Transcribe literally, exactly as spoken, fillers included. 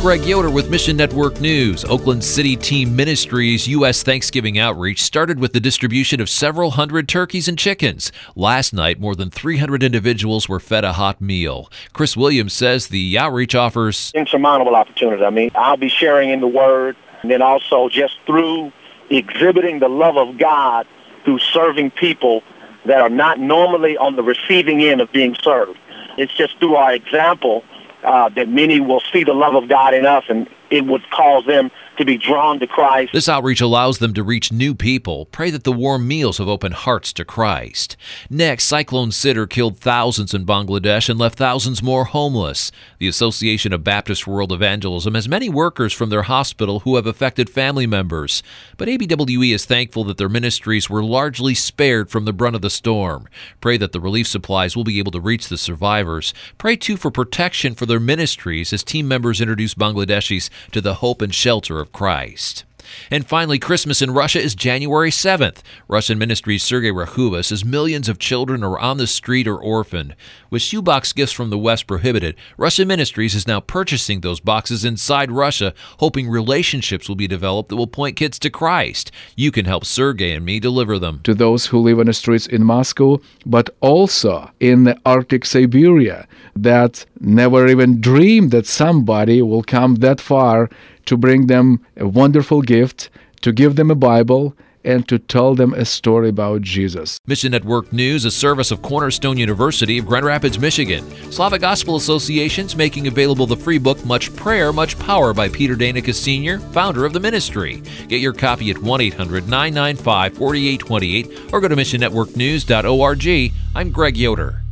Greg Yoder with Mission Network News. Oakland City Team Ministries U S Thanksgiving outreach started with the distribution of several hundred turkeys and chickens. Last night, more than three hundred individuals were fed a hot meal. Chris Williams says the outreach offers insurmountable opportunities. I mean, I'll be sharing in the Word, and then also just through exhibiting the love of God through serving people that are not normally on the receiving end of being served. It's just through our example uh, that many will see the love of God in us, and it would cause them to be drawn to Christ. This outreach allows them to reach new people. Pray that the warm meals have opened hearts to Christ. Next, Cyclone Sidr killed thousands in Bangladesh and left thousands more homeless. The Association of Baptist World Evangelism has many workers from their hospital who have affected family members. But A B W E is thankful that their ministries were largely spared from the brunt of the storm. Pray that the relief supplies will be able to reach the survivors. Pray, too, for protection for their ministries as team members introduce Bangladeshis to the hope and shelter of Christ. And finally, Christmas in Russia is January seventh. Russian Ministries Sergei Rakhova says millions of children are on the street or orphaned. With shoebox gifts from the West prohibited, Russian Ministries is now purchasing those boxes inside Russia, hoping relationships will be developed that will point kids to Christ. You can help Sergei and me deliver them. To those who live on the streets in Moscow, but also in the Arctic Siberia, that never even dreamed that somebody will come that far to bring them a wonderful gift, to give them a Bible, and to tell them a story about Jesus. Mission Network News, a service of Cornerstone University of Grand Rapids, Michigan. Slavic Gospel Association's making available the free book, Much Prayer, Much Power by Peter Danicus Senior, founder of the ministry. Get your copy at one eight hundred nine nine five four eight two eight or go to mission network news dot org. I'm Greg Yoder.